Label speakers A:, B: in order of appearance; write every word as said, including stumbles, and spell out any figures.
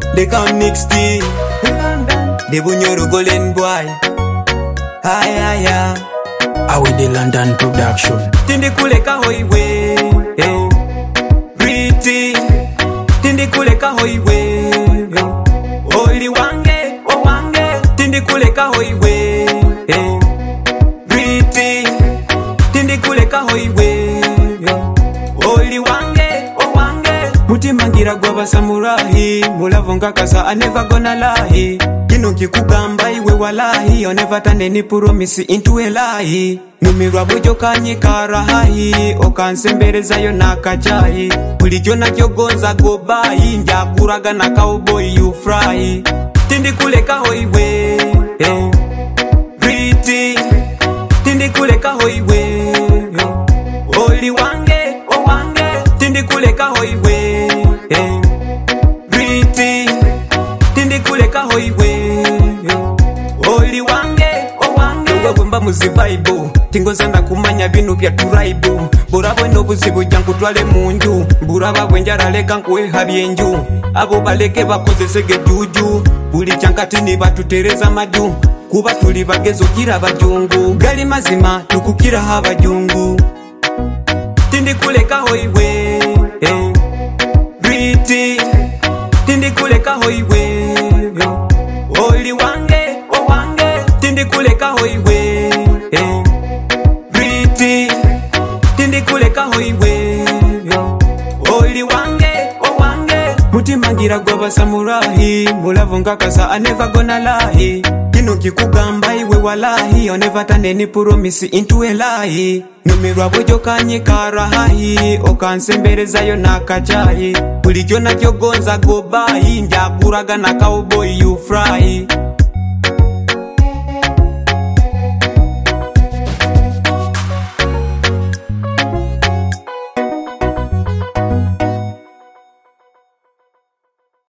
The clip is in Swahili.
A: they come next tea. The Bunyoro Golden Boy. Hi, hi, hi.
B: How with the London production?
A: Tindi kuleka hoiwe, eh. Pretty. Tindi kuleka hoiwe, eh. Oli wange, o wange. Tindi kuleka hoiwe, eh. Pretty. Tindi kuleka hoiwe, eh. Oli wange, o wange. Mutimangira gwa samurahi, mulavo ngakasa I never gonna lie. Kino kikugamba iwe walahi, I never turn any promise into a lie. Numirwa bojo kanye karahahi, okansembereza yo nakajahi. Bulijjo nakyo gonza gobai, njakuraga na cowboy you fry. Tindi kuleka hoiwe, eh. Pretty. Tindi kuleka hoiwe, eh. Oli wange, o wange. Tindi kuleka hoiwe, eh. Pretty. Tindi kuleka hoiwe, eh. Oli wange, o wange. Wemba muzivaibu tingozanda kumanya binu bya turaibu burabo no buzibu jangu twale munju buraba bwenjara leka nkweha byenju abo baleke bakozesege juju buli chankati ni batutereza maju kuba tuli bagezo kira bajungu gali mazima tukukira habajungu tindi kuleka hoiwe, eh. Pretty. Tindi kuleka hoiwe, eh. Oli wange, o wange. Tindi kuleka hoiwe, eh. Pretty. Tindi kuleka hoiwe, eh. Oli wange, o wange. Mutimangira gwa samurahi, mulavo ngakasa I never gonna lie. Kino kikugamba iwe walahi, I never turn any promise into a lie. Numirwa bojo kanye karahahi, okansembereza yo nakajahi. Bulijjo nakyo gonza gobai, njakuraga na cowboy you fry.